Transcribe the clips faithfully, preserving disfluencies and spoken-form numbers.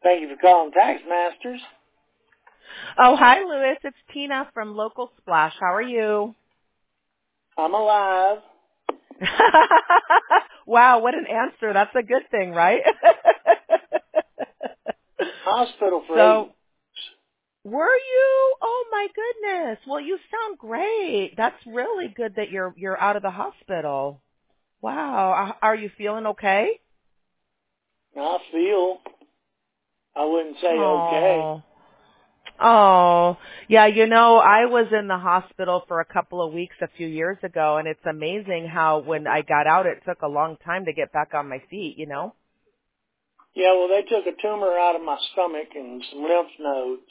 Thank you for calling Tax Masters. Oh, hi, Louis. It's Tina from Local Splash. How are you? I'm alive. Wow, what an answer. That's a good thing, right? Hospital for so, eight. were you? Oh, my goodness. Well, you sound great. That's really good that you're you're out of the hospital. Wow. Are you feeling okay? I feel, I wouldn't say okay. Oh. Oh, yeah, you know, I was in the hospital for a couple of weeks a few years ago, and it's amazing how when I got out, it took a long time to get back on my feet, you know? Yeah, well, they took a tumor out of my stomach and some lymph nodes.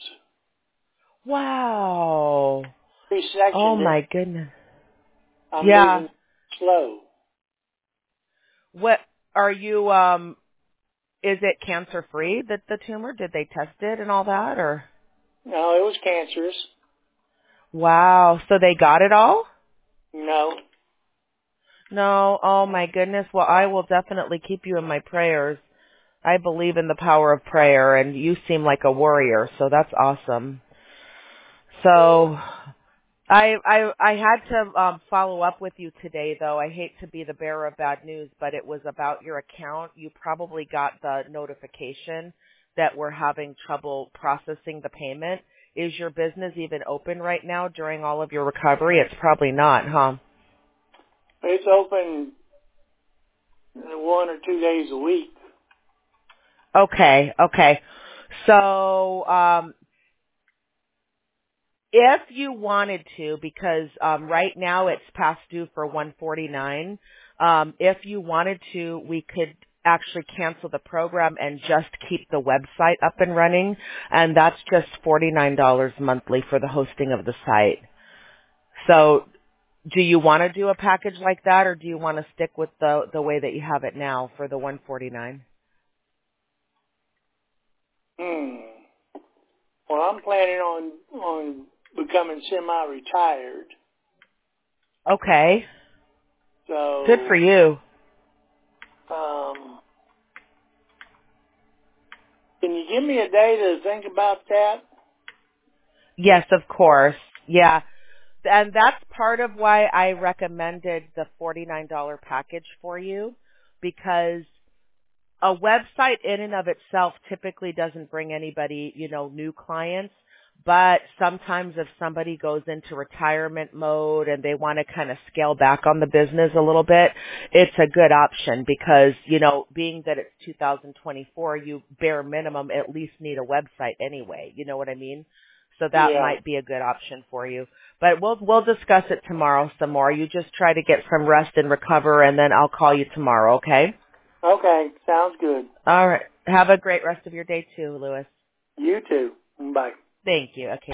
Wow. Oh, Resectioned it. my goodness. I'm Yeah. moving slow. What, are you, um, is it cancer-free, the, the tumor? Did they test it and all that, or? No, it was cancerous. Wow. So they got it all? No. No. Oh, my goodness. Well, I will definitely keep you in my prayers. I believe in the power of prayer, and you seem like a warrior, so that's awesome. So I I I had to um, follow up with you today, though. I hate to be the bearer of bad news, but it was about your account. You probably got the notification that we're having trouble processing the payment. Is your business even open right now during all of your recovery? It's probably not, huh? It's open one or two days a week. Okay, okay. So, um, if you wanted to, because um, right now it's past due for one forty-nine, um, if you wanted to, we could actually cancel the program and just keep the website up and running, and that's just forty-nine dollars monthly for the hosting of the site. So do you want to do a package like that, or do you want to stick with the the way that you have it now for the one forty-nine? Hmm. Well, I'm planning on on becoming semi-retired. Okay. Good for So, you. um, can you give me a day to think about that? Yes, of course. Yeah. And that's part of why I recommended the forty-nine dollars package for you, because a website in and of itself typically doesn't bring anybody, you know, new clients. But sometimes if somebody goes into retirement mode and they want to kind of scale back on the business a little bit, it's a good option because, you know, being that it's two thousand twenty-four, you bare minimum at least need a website anyway. You know what I mean? So that Yeah. might be a good option for you. But we'll we'll discuss it tomorrow some more. You just try to get some rest and recover, and then I'll call you tomorrow, okay? Okay. Sounds good. All right. Have a great rest of your day too, Louis. You too. Bye. Thank you. Okay.